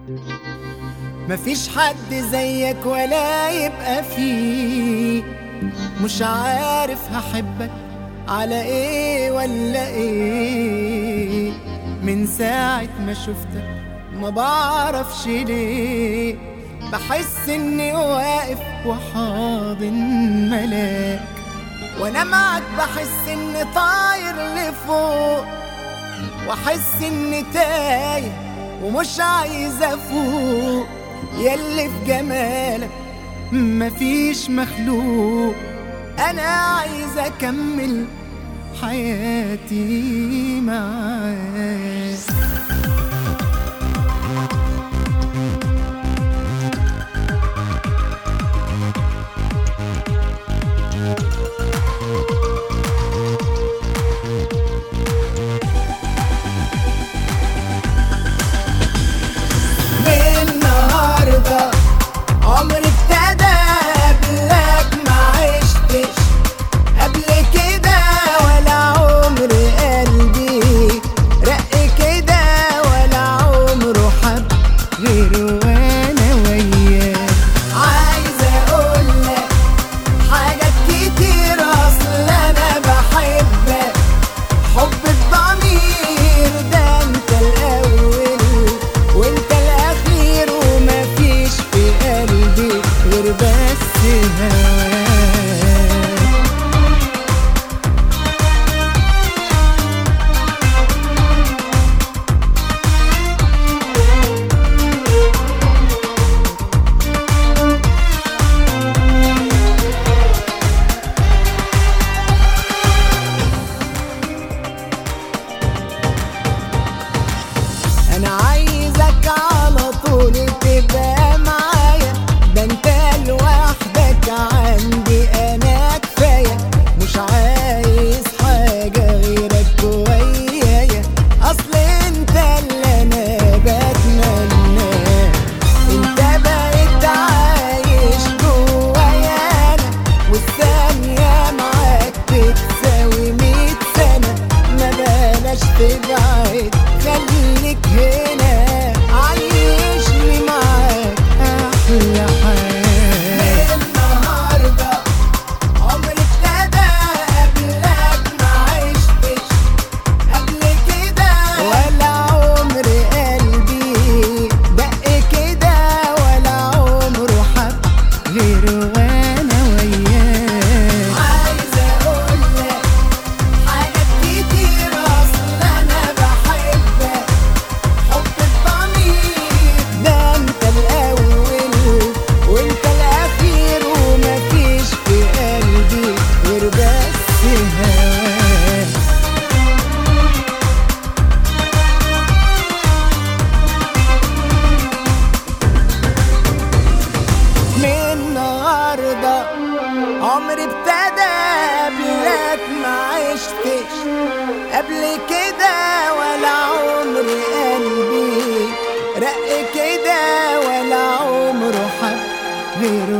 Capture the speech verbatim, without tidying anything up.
مفيش حد زيك ولا يبقى فيه، مش عارف هحبك على ايه ولا ايه. من ساعة ما شفتك ما بعرفش ليه، بحس اني واقف وحاضن ملاك، وانا معك بحس اني طاير لفوق، واحس اني تايه ومش عايز افوق. ياللي في جمالك مفيش مخلوق، انا عايز اكمل حياتي معاك. عمري ابتدى قبلك ما عشتش قبل كده، ولا عمري قلبي رق كده، ولا عمره حب غير وانا وياك. عايز اقولك حاجات كتير، اصل انا بحبك حب الضمير، ده انت الاول وانت الاخير، ومفيش في قلبي غير بس هواك. انا عايزك على طول تبقى معايا، ده انت لوحدك عندي انا كفايه، مش عايز حاجه غيرك ويايا. اصل انت اللي انا بتمناه، انت بقيت عايش جوايا انا، والثانيه معاك بتساوي مية سنه. ما بلاش تبعد خليك هنا، عايشني معاك احلى حياة. من النهارده عمري ابتدى قبلك ما عشتش قبل كده، ولا عمري قلبي دق كده، ولا عمره حب غير وانا وياك. عايز اقولك حاجات كتير، اصل انا بحبك حب الضمير، ده انت الاول وانت الاخير، ومفيش في قلبي غير بس هواك. من النهارده عمري ابتدى قبلك ما عشتش قبل كده، ولا عمري قلبي رق كده، ولا عمره حب غير